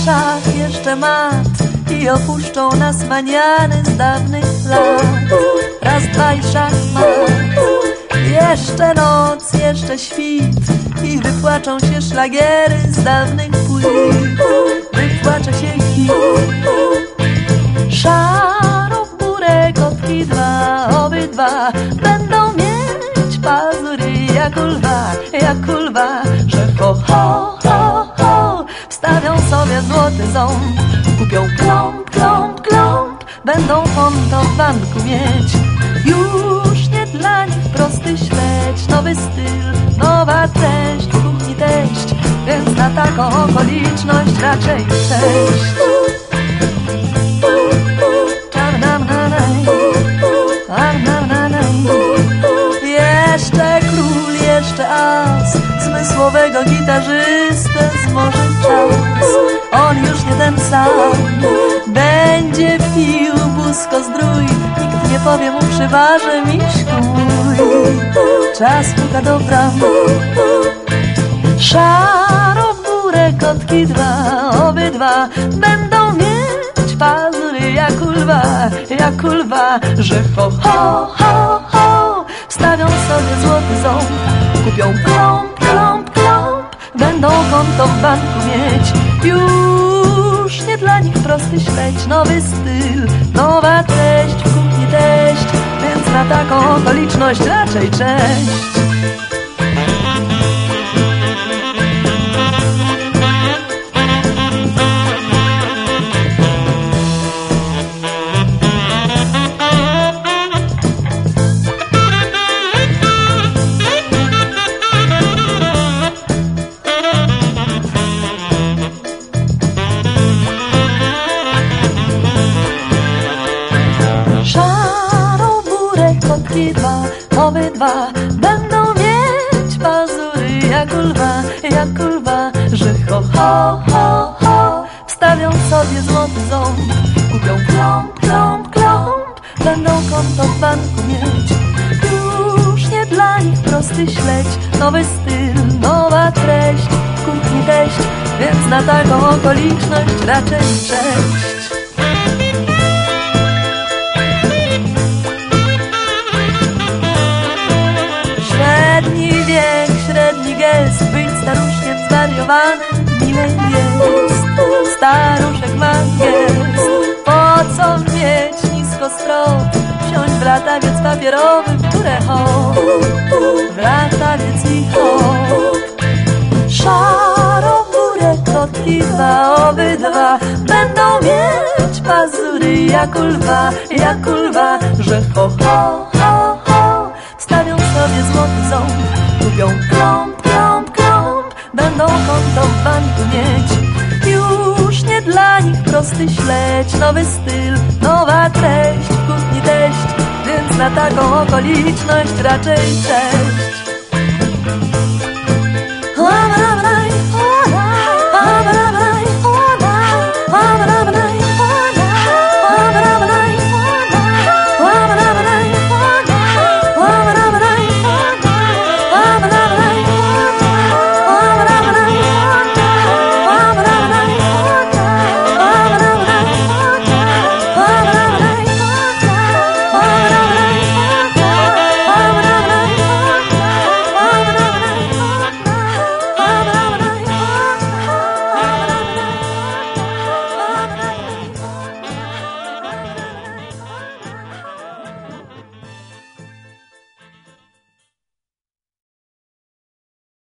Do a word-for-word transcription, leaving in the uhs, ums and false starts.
szach jeszcze mat i opuszczą nas maniany z dawnych lat. Raz, dwa i szachmat. Jeszcze noc, jeszcze świt i wypłaczą się szlagiery z dawnych płyt. Wypłacze się hit. Szaro w górę kotki dwa, obydwa będą mieć pazury jak u lwa, jak u lwa, że ho, ho, ho, ho, wstawią sobie złoty ząb, kupią klomp, klomp, klomp, będą konto w banku mieć. Już nie dla nich prosty śledź, nowy styl, nowa treść, w kuchni teść, więc na taką okoliczność raczej cześć. Jeszcze król, jeszcze as, zmysłowego gitarzystę zmoży czas. On już nie ten sam, będzie pił buzko zdrój, nikt nie powie mu przy barze miśku mój. Czas puka do bram. Szaro w górę kotki dwa, obydwa będą mieć pazury jak u lwa, jak u lwa, że ho, ho, ho, ho, wstawią sobie złoty ząb, kupią klomp, klomp, klomp, będą konto w banku mieć. Już nie dla nich prosty śledź, nowy styl, nowa treść, w kuchni teść, więc na taką okoliczność raczej cześć. Dwa, obydwa będą mieć pazury jak u lwa, jak u lwa, że ho, ho, ho, ho, wstawią sobie złoty ząb, kupią klomp, klomp, klomp, będą konto w banku mieć. Już nie dla nich prosty śledź, nowy styl, nowa treść, w kuchni teść, więc na taką okoliczność raczej cześć. Średni wiek, średni gest, być staruszkiem zwariowanym milej jest. Staruszek ma gest, po co mieć nisko strop, wsiąść w latawiec papierowy, w które hop, w latawiec i hop. Szaro w górę kotki dwa, obydwa będą mieć pazury jak u lwa, jak u lwa, że ho, ho, ho, ho, wstawią sobie złoty ząb, kupią klomp, klomp, klomp, będą konto w banku mieć. Już nie dla nich prosty śledź, nowy styl, nowa treść, w kuchni teść, więc na taką okoliczność raczej cześć.